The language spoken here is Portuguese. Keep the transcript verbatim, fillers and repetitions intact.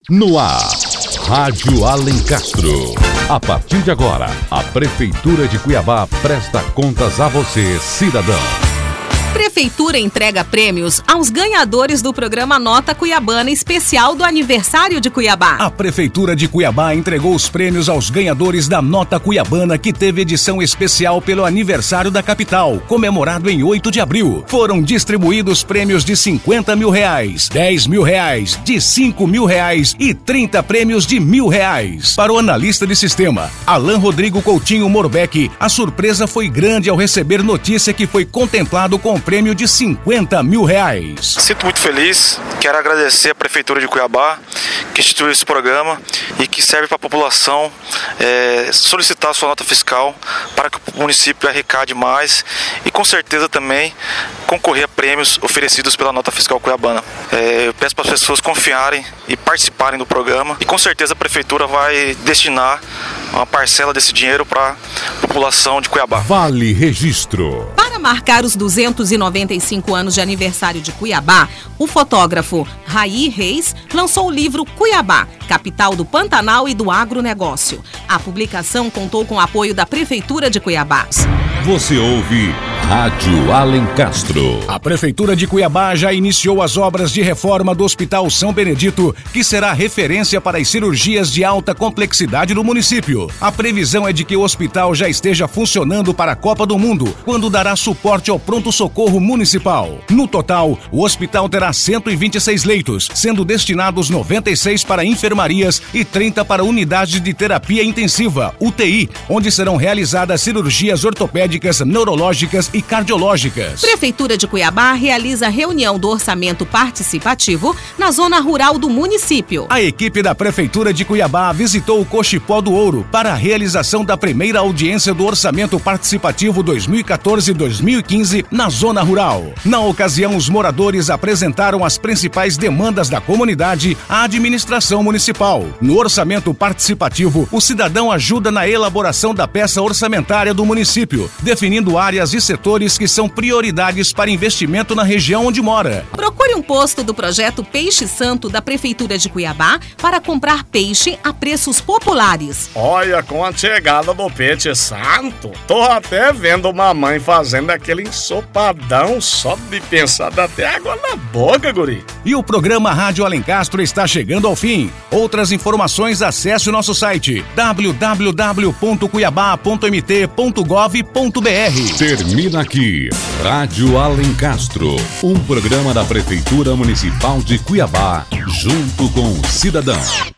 No ar, Rádio Alencastro. A partir de agora, a Prefeitura de Cuiabá presta contas a você, cidadão. Prefeitura entrega prêmios aos ganhadores do programa Nota Cuiabana especial do aniversário de Cuiabá. A Prefeitura de Cuiabá entregou os prêmios aos ganhadores da Nota Cuiabana, que teve edição especial pelo aniversário da capital, comemorado em oito de abril. Foram distribuídos prêmios de cinquenta mil reais, dez mil reais, de cinco mil reais e trinta prêmios de mil reais. Para o analista de sistema, Alan Rodrigo Coutinho Morbeck, a surpresa foi grande ao receber notícia que foi contemplado com prêmio de cinquenta mil reais. Sinto muito feliz, quero agradecer a Prefeitura de Cuiabá, que instituiu esse programa e que serve para a população é, solicitar a sua nota fiscal para que o município arrecade mais e com certeza também concorrer a prêmios oferecidos pela Nota Fiscal Cuiabana. É, eu peço para as pessoas confiarem e participarem do programa e com certeza a Prefeitura vai destinar uma parcela desse dinheiro para a população de Cuiabá. Vale Registro. Para marcar os duzentos e noventa e cinco anos de aniversário de Cuiabá, o fotógrafo Raí Reis lançou o livro Cuiabá, capital do Pantanal e do agronegócio. A publicação contou com o apoio da Prefeitura de Cuiabá. Você ouve Rádio Alencastro. A Prefeitura de Cuiabá já iniciou as obras de reforma do Hospital São Benedito, que será referência para as cirurgias de alta complexidade do município. A previsão é de que o hospital já esteja funcionando para a Copa do Mundo, quando dará suporte ao pronto-socorro municipal. No total, o hospital terá cento e vinte e seis leitos, sendo destinados noventa e seis para enfermarias e trinta para unidades de terapia intensiva, U T I, onde serão realizadas cirurgias ortopédicas, neurológicas e cardiológicas. Prefeitura de Cuiabá realiza reunião do orçamento participativo na zona rural do município. A equipe da Prefeitura de Cuiabá visitou o Cochipó do Ouro para a realização da primeira audiência do Orçamento Participativo dois mil e quatorze a dois mil e quinze na zona rural. Na ocasião, os moradores apresentaram as principais demandas da comunidade à administração municipal. No orçamento participativo, o cidadão ajuda na elaboração da peça orçamentária do município, definindo áreas e setores que são prioridades para investimento na região onde mora. Procure um posto do projeto Peixe Santo da Prefeitura de Cuiabá para comprar peixe a preços populares. Olha, com a chegada do Peixe Santo, tô até vendo mamãe fazendo aquele ensopadão, só de pensar dá até água na boca, guri. E o programa Rádio Alencastro está chegando ao fim. Outras informações, acesse o nosso site w w w ponto cuiabá ponto m t ponto gov ponto b r. Termina aqui, Rádio Alencastro, um programa da Prefeitura Municipal de Cuiabá, junto com o cidadão.